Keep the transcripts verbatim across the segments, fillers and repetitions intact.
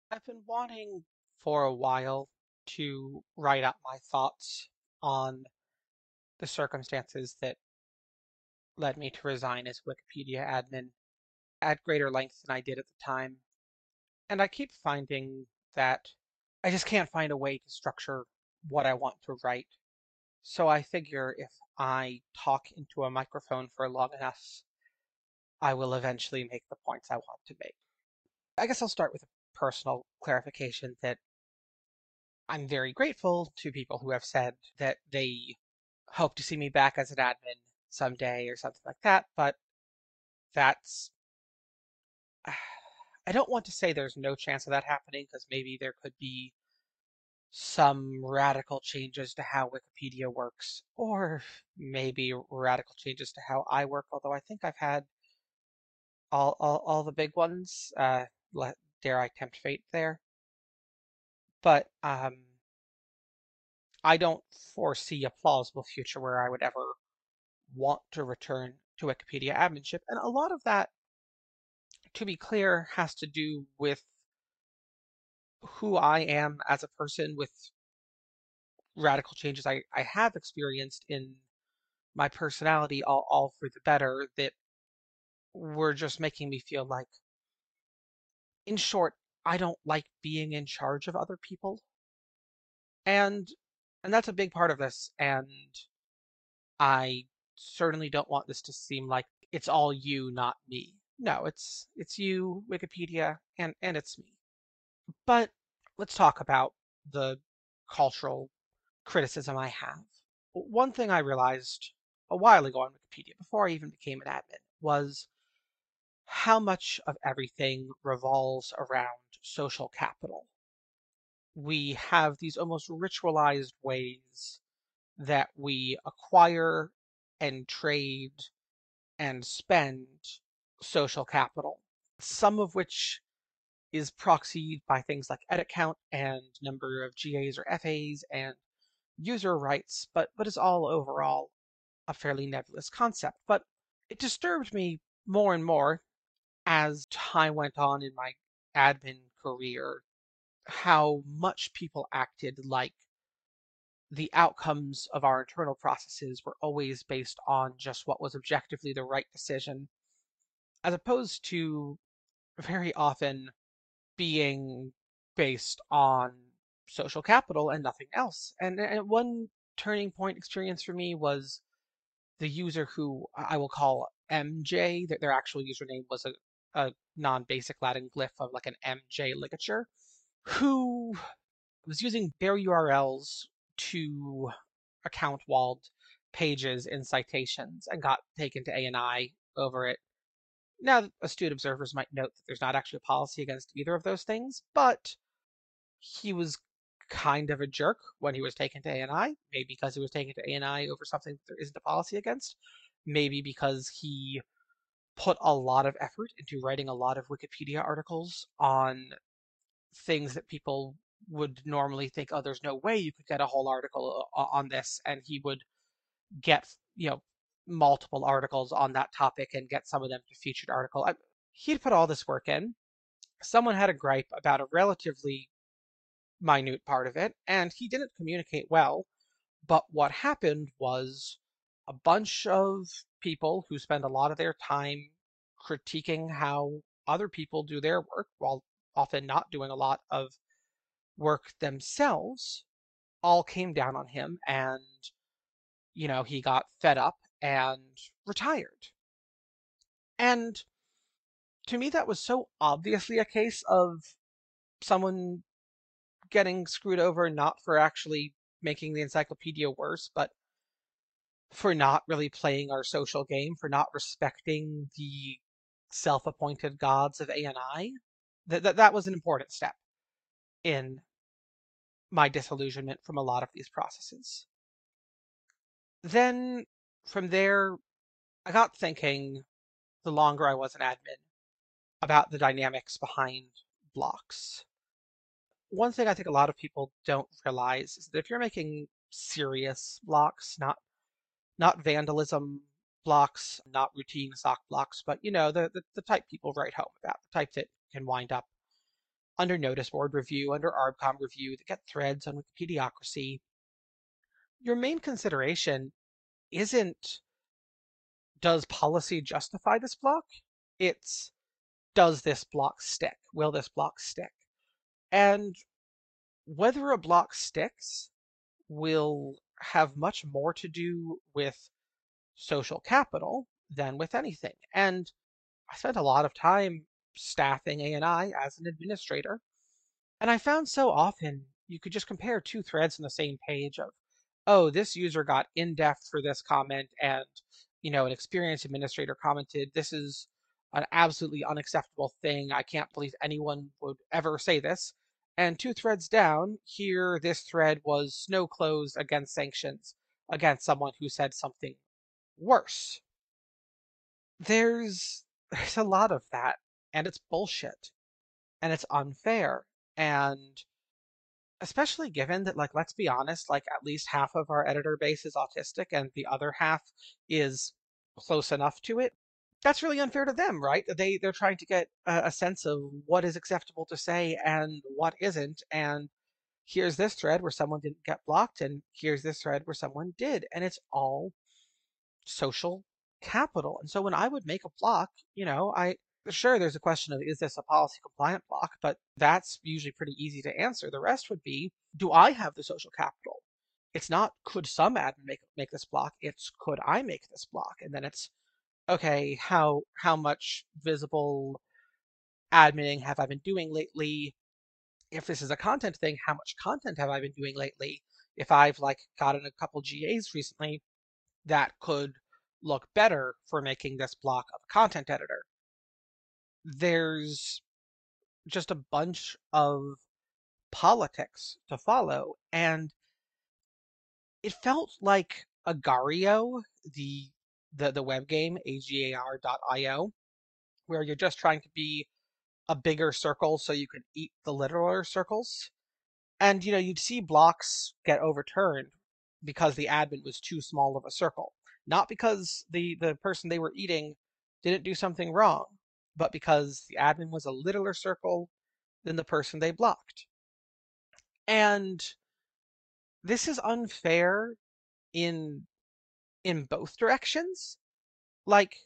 I've been wanting for a while to write out my thoughts on the circumstances that led me to resign as Wikipedia admin at greater length than I did at the time. And I keep finding that I just can't find a way to structure what I want to write. So I figure if I talk into a microphone for long enough, I will eventually make the points I want to make. I guess I'll start with a personal clarification that I'm very grateful to people who have said that they hope to see me back as an admin someday or something like that, but that's. I don't want to say there's no chance of that happening because maybe there could be some radical changes to how Wikipedia works, or maybe radical changes to how I work, although I think I've had all, all, all the big ones. Uh, let, dare I tempt fate there? But um, I don't foresee a plausible future where I would ever want to return to Wikipedia adminship. And a lot of that, to be clear, has to do with who I am as a person, with radical changes I, I have experienced in my personality, all, all for the better, that were just making me feel like, in short, I don't like being in charge of other people. And and that's a big part of this. And I certainly don't want this to seem like it's all you, not me. No, it's it's you, Wikipedia, and and it's me. But let's talk about the cultural criticism I have. One thing I realized a while ago on Wikipedia, before I even became an admin, was how much of everything revolves around social capital. We have these almost ritualized ways that we acquire and trade and spend social capital, some of which is proxied by things like edit count and number of G As or F As and user rights, but but is all overall a fairly nebulous concept. But it disturbed me more and more as time went on in my admin career how much people acted like the outcomes of our internal processes were always based on just what was objectively the right decision, as opposed to very often being based on social capital and nothing else. And, and one turning point experience for me was the user who I will call M J. Their, their actual username was a, a non-basic Latin glyph of like an M J ligature, who was using bare U R Ls to account walled pages in citations and got taken to A and I over it. Now, astute observers might note that there's not actually a policy against either of those things, but he was kind of a jerk when he was taken to A and I, maybe because he was taken to A and I over something that there isn't a policy against, maybe because he put a lot of effort into writing a lot of Wikipedia articles on things that people would normally think, oh, there's no way you could get a whole article on this, and he would get, you know, multiple articles on that topic and get some of them to featured article. I, he'd put all this work in. Someone had a gripe about a relatively minute part of it, and he didn't communicate well. But what happened was a bunch of people who spend a lot of their time critiquing how other people do their work while often not doing a lot of work themselves all came down on him, and you know he got fed up and retired. And to me that was so obviously a case of someone getting screwed over, not for actually making the encyclopedia worse, but for not really playing our social game, for not respecting the self-appointed gods of A and I. That, that that was an important step in my disillusionment from a lot of these processes. Then from there, I got thinking, the longer I was an admin, about the dynamics behind blocks. One thing I think a lot of people don't realize is that if you're making serious blocks, not not vandalism blocks, not routine sock blocks, but you know, the, the, the type people write home about, the type that can wind up under notice board review, under ARBCOM review, that get threads on Wikipediocracy, your main consideration isn't does policy justify this block? It's does this block stick? Will this block stick? And whether a block sticks will have much more to do with social capital than with anything. And I spent a lot of time staffing A N I as an administrator, and I found so often you could just compare two threads on the same page of, oh, this user got in depth for this comment, and you know, an experienced administrator commented, this is an absolutely unacceptable thing. I can't believe anyone would ever say this. And two threads down, here this thread was snow closed against sanctions against someone who said something worse. There's there's a lot of that, and it's bullshit, and it's unfair, and especially given that, like, let's be honest, like, at least half of our editor base is autistic and the other half is close enough to it. That's really unfair to them, right? They they're trying to get a, a sense of what is acceptable to say and what isn't, and here's this thread where someone didn't get blocked, and here's this thread where someone did, and it's all social capital. And so when I would make a block, you know, I sure there's a question of is this a policy compliant block, but that's usually pretty easy to answer. The rest would be, do I have the social capital? It's not could some admin make make this block, it's could I make this block? And then it's okay, how how much visible adminning have I been doing lately? If this is a content thing, how much content have I been doing lately? If I've like gotten a couple G As recently, that could look better for making this block of a content editor. There's just a bunch of politics to follow, and it felt like Agario, the the, the web game, agar dot io, where you're just trying to be a bigger circle so you can eat the littler circles. And, you know, you'd see blocks get overturned because the admin was too small of a circle. Not because the, the person they were eating didn't do something wrong, but because the admin was a littler circle than the person they blocked. And this is unfair in in both directions. Like,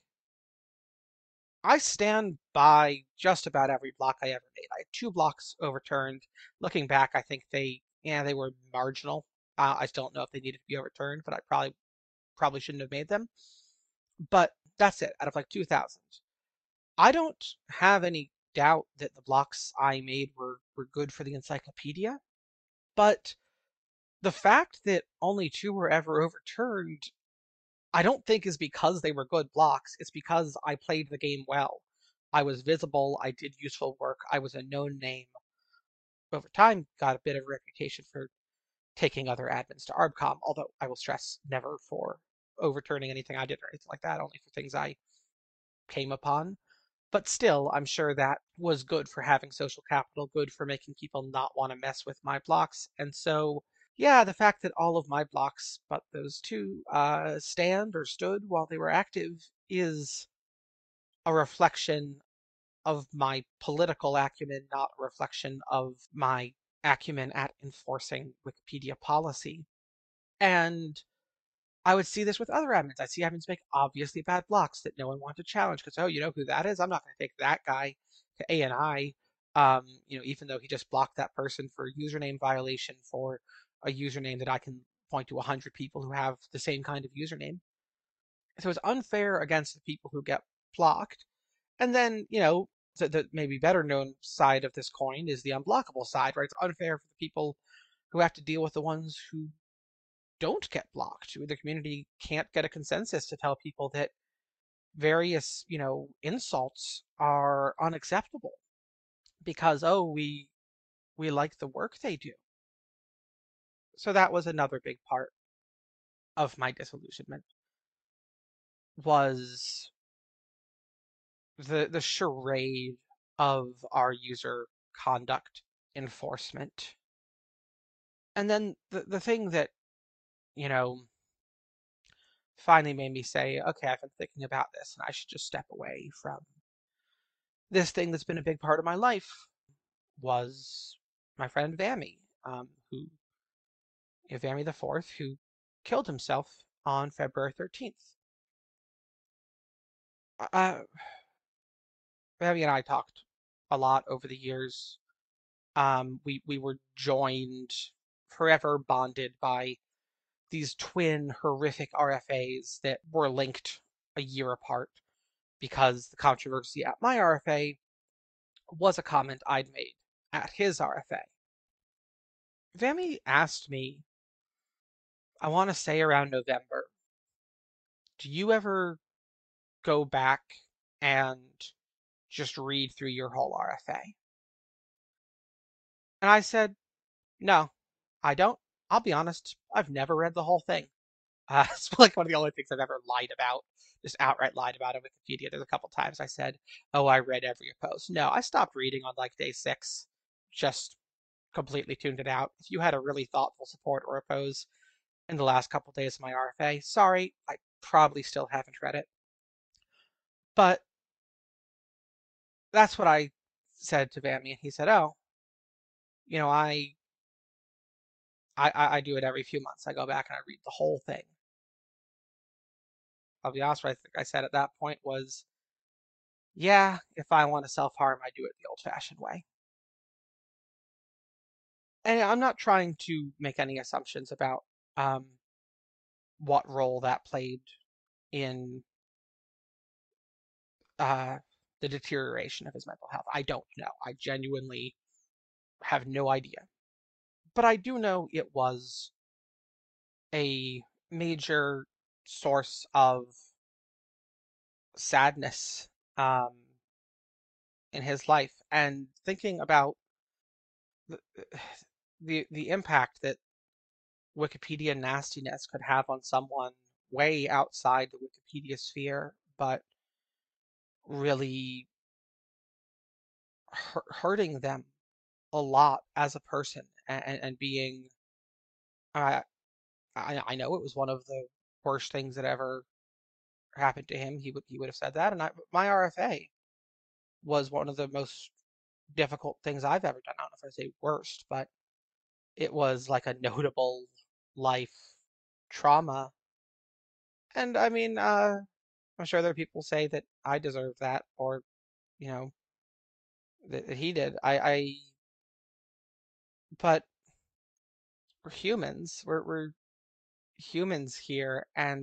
I stand by just about every block I ever made. I had two blocks overturned. Looking back, I think they, yeah, they were marginal. Uh, I still don't know if they needed to be overturned, but I probably probably shouldn't have made them. But that's it. Out of like two thousand, I don't have any doubt that the blocks I made were were good for the encyclopedia. But the fact that only two were ever overturned, I don't think is because they were good blocks. It's because I played the game well. I was visible. I did useful work. I was a known name. Over time, got a bit of a reputation for taking other admins to ARBCOM, although I will stress never for overturning anything I did or anything like that, only for things I came upon. But still, I'm sure that was good for having social capital, good for making people not want to mess with my blocks. And so, yeah, the fact that all of my blocks, but those two, uh, stand or stood while they were active is a reflection of my political acumen, not a reflection of my acumen at enforcing Wikipedia policy. And I would see this with other admins. I see admins make obviously bad blocks that no one wants to challenge because, oh, you know who that is? I'm not going to take that guy to A N I. Um, you know, even though he just blocked that person for a username violation for a username that I can point to a hundred people who have the same kind of username. So it's unfair against the people who get blocked. And then, you know, the, the maybe better known side of this coin is the unblockable side, right? It's unfair for the people who have to deal with the ones who don't get blocked. The community can't get a consensus to tell people that various, you know, insults are unacceptable because, oh, we we like the work they do. So that was another big part of my disillusionment was the the charade of our user conduct enforcement. And then the the thing that, you know, finally made me say, okay, I've been thinking about this and I should just step away from this thing that's been a big part of my life was my friend Vammy, um, who you know, Vammy the Fourth, who killed himself on February thirteenth. Uh, Vammy and I talked a lot over the years. Um, we we were joined, forever bonded by these twin horrific R F As that were linked a year apart because the controversy at my R F A was a comment I'd made at his R F A. Vammy asked me, I want to say around November, do you ever go back and just read through your whole R F A? And I said, no, I don't. I'll be honest, I've never read the whole thing. Uh, it's like one of the only things I've ever lied about, just outright lied about on Wikipedia. There's a couple times I said, oh, I read every post. No, I stopped reading on like day six, just completely tuned it out. If you had a really thoughtful support or oppose in the last couple days of my R F A, sorry, I probably still haven't read it. But that's what I said to Vammy, and he said, oh, you know, I, I, I do it every few months. I go back and I read the whole thing. I'll be honest, what I think I said at that point was, yeah, if I want to self-harm, I do it the old-fashioned way. And I'm not trying to make any assumptions about um, what role that played in uh, the deterioration of his mental health. I don't know. I genuinely have no idea. But I do know it was a major source of sadness um, in his life. And thinking about the, the the impact that Wikipedia nastiness could have on someone way outside the Wikipedia sphere, but really hurting them a lot as a person and, and being uh, I I know it was one of the worst things that ever happened to him. He would he would have said that, and I, my R F A was one of the most difficult things I've ever done. I don't know if I say worst, but it was like a notable life trauma. And I mean, uh, I'm sure there are people say that I deserve that, or you know, that, that he did. I, I, but we're humans. We're we're humans here, and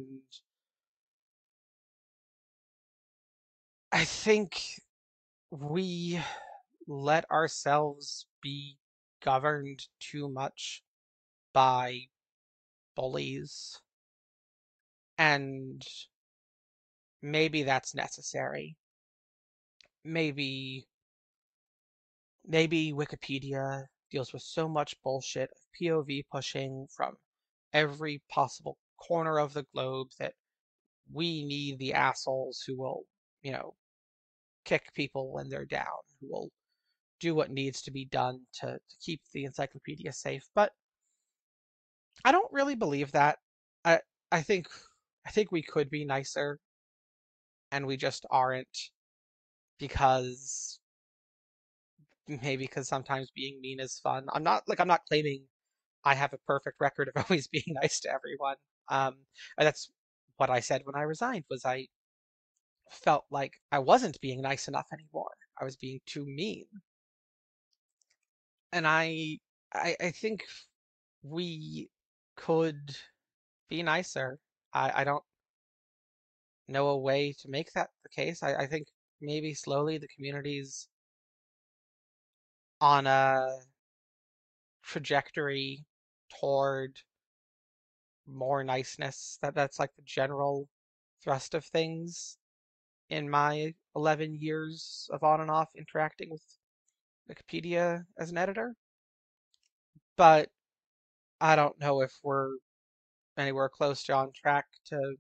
I think we let ourselves be governed too much by bullies, and maybe that's necessary. Maybe maybe Wikipedia deals with so much bullshit of P O V pushing from every possible corner of the globe that we need the assholes who will, you know, kick people when they're down, who will do what needs to be done to, to keep the encyclopedia safe. But I don't really believe that. I I think I think we could be nicer and we just aren't because maybe because sometimes being mean is fun. I'm not like I'm not claiming I have a perfect record of always being nice to everyone. Um, and that's what I said when I resigned was I felt like I wasn't being nice enough anymore. I was being too mean. And I I, I think we could be nicer. I, I don't know a way to make that the case. I, I think maybe slowly the community's on a trajectory toward more niceness. That that's like the general thrust of things in my eleven years of on and off interacting with Wikipedia as an editor. But I don't know if we're anywhere close to on track to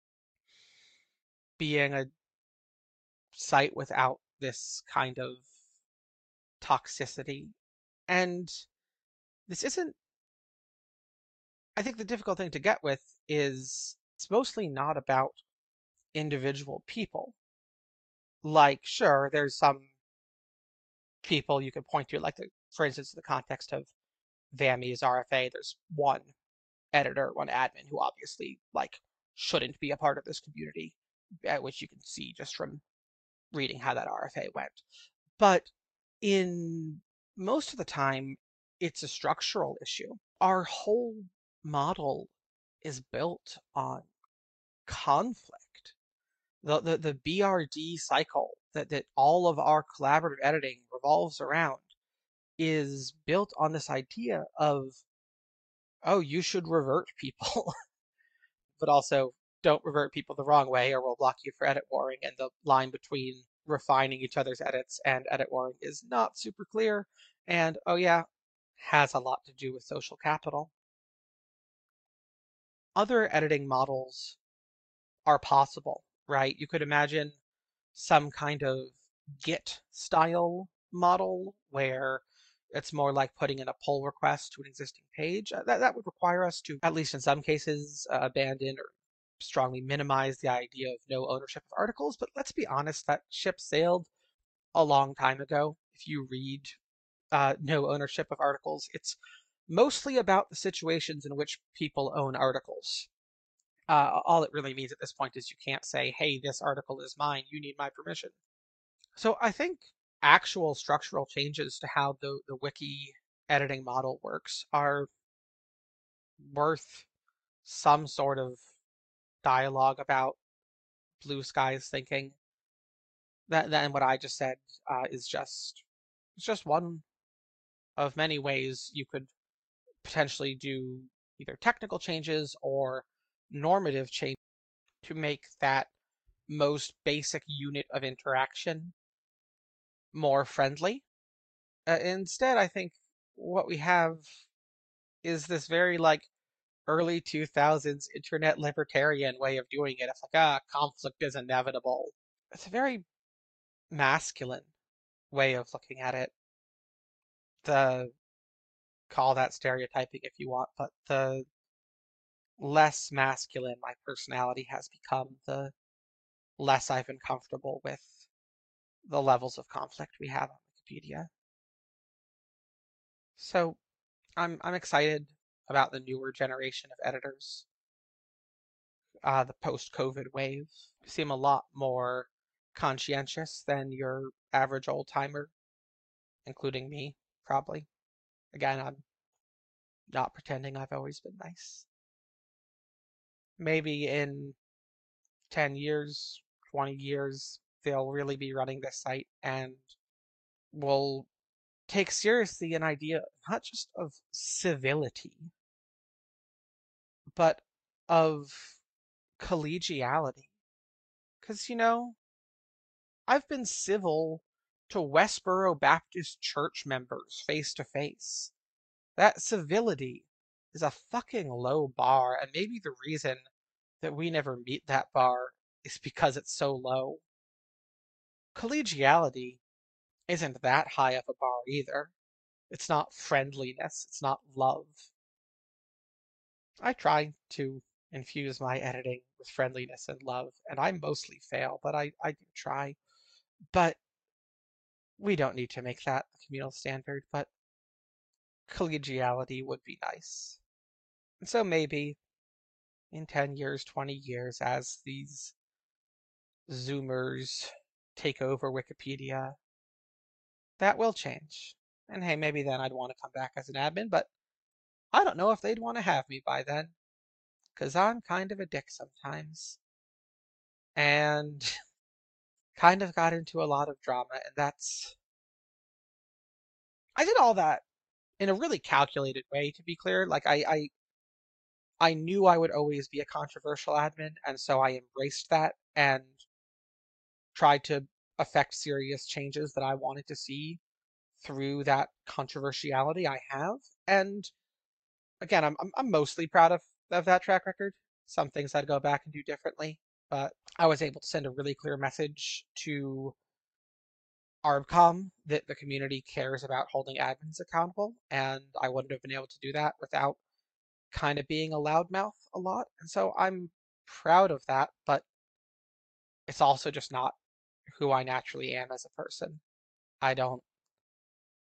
being a site without this kind of toxicity. And this isn't, I think the difficult thing to get with is it's mostly not about individual people. Like, sure, there's some people you could point to, like, the, for instance, in the context of VAMI's R F A, there's one editor, one admin who obviously like shouldn't be a part of this community, which you can see just from reading how that R F A went. But in most of the time, it's a structural issue. Our whole model is built on conflict. The, the, the B R D cycle that, that all of our collaborative editing revolves around is built on this idea of, oh, you should revert people, but also don't revert people the wrong way or we'll block you for edit warring. And the line between refining each other's edits and edit warring is not super clear. And oh, yeah, has a lot to do with social capital. Other editing models are possible, right? You could imagine some kind of Git style model where it's more like putting in a pull request to an existing page. Uh, that, that would require us to, at least in some cases, uh, abandon or strongly minimize the idea of no ownership of articles. But let's be honest, that ship sailed a long time ago. If you read uh, no ownership of articles, it's mostly about the situations in which people own articles. Uh, all it really means at this point is you can't say, hey, this article is mine, you need my permission. So I think actual structural changes to how the, the wiki editing model works are worth some sort of dialogue about blue skies thinking. That then what I just said uh, is just it's just one of many ways you could potentially do either technical changes or normative change to make that most basic unit of interaction more friendly. Uh, instead, I think what we have is this very like early two thousands internet libertarian way of doing it. It's like, ah, conflict is inevitable. It's a very masculine way of looking at it. The call that stereotyping if you want, but the less masculine my personality has become, the less I've been comfortable with the levels of conflict we have on Wikipedia. So I'm I'm excited about the newer generation of editors. Uh, the post-COVID wave seem a lot more conscientious than your average old timer, including me, probably. Again, I'm not pretending I've always been nice. Maybe in ten years, twenty years, they'll really be running this site and will take seriously an idea not just of civility, but of collegiality. Because, you know, I've been civil to Westboro Baptist Church members face to face. That civility is a fucking low bar, and maybe the reason that we never meet that bar is because it's so low. Collegiality isn't that high of a bar either. It's not friendliness, it's not love. I try to infuse my editing with friendliness and love, and I mostly fail, but I, I do try. But we don't need to make that the communal standard, but collegiality would be nice. And so maybe in ten years, twenty years, as these Zoomers take over Wikipedia, that will change. And hey, maybe then I'd want to come back as an admin, but I don't know if they'd want to have me by then, because I'm kind of a dick sometimes. And kind of got into a lot of drama, and that's. I did all that in a really calculated way, to be clear. Like, I, I, I knew I would always be a controversial admin, and so I embraced that and tried to affect serious changes that I wanted to see through that controversiality I have. And again, I'm I'm, I'm mostly proud of, of that track record. Some things I'd go back and do differently, but I was able to send a really clear message to ARBCOM that the community cares about holding admins accountable, and I wouldn't have been able to do that without kind of being a loudmouth a lot. And so I'm proud of that, but it's also just not who I naturally am as a person. I don't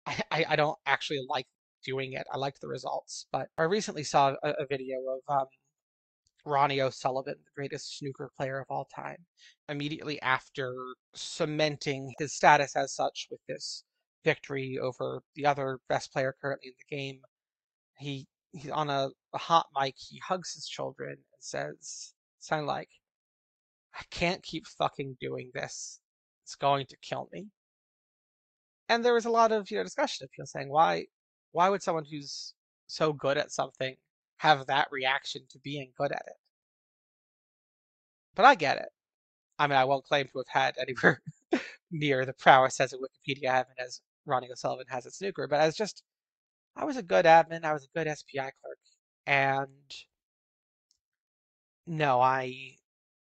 I, I, I don't actually like doing it. I liked the results, but I recently saw a, a video of um, Ronnie O'Sullivan, the greatest snooker player of all time, immediately after cementing his status as such with this victory over the other best player currently in the game. He he's on a, a hot mic. He hugs his children and says, "Sound like I can't keep fucking doing this. It's going to kill me." And there was a lot of you know discussion of people saying, "Why why would someone who's so good at something have that reaction to being good at it?" But I get it. I mean, I won't claim to have had anywhere near the prowess as a Wikipedia admin as Ronnie O'Sullivan has at snooker, but as just I was a good admin, I was a good S P I clerk, and no, I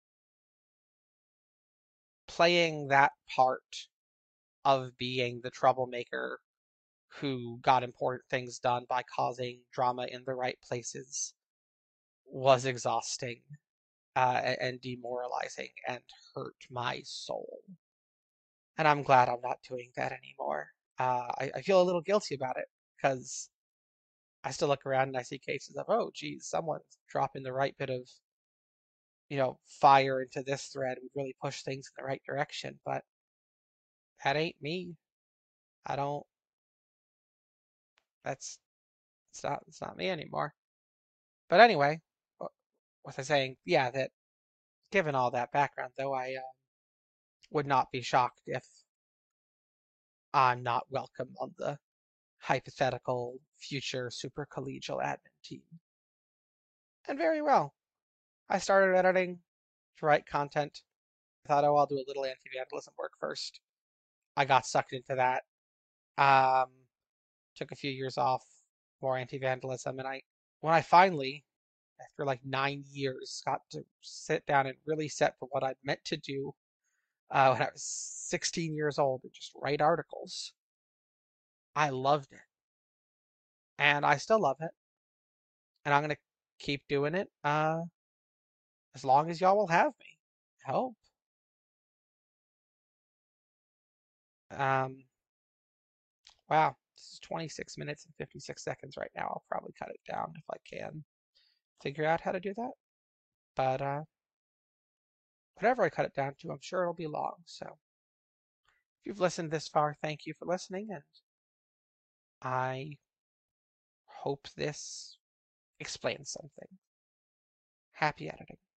playing that part of being the troublemaker who got important things done by causing drama in the right places was exhausting uh, and demoralizing and hurt my soul. And I'm glad I'm not doing that anymore. Uh, I, I feel a little guilty about it because I still look around and I see cases of, oh, geez, someone's dropping the right bit of, you know, fire into this thread would really push things in the right direction. But that ain't me. I don't. That's it's not it's not me anymore. But anyway, what was I saying? Yeah, that given all that background, though, I uh, would not be shocked if I'm not welcome on the hypothetical future super collegial admin team. And very well. I started editing to write content. I thought, oh, I'll do a little anti-vandalism work first. I got sucked into that. Um, took a few years off, more anti-vandalism, and I, when I finally, after like nine years, got to sit down and really set for what I'd meant to do uh, when I was sixteen years old and just write articles. I loved it, and I still love it, and I'm gonna keep doing it uh, as long as y'all will have me. I hope. Um, wow, this is twenty-six minutes and fifty-six seconds right now. I'll probably cut it down if I can figure out how to do that. But uh, whatever I cut it down to, I'm sure it'll be long. So if you've listened this far, thank you for listening, and I hope this explains something. Happy editing.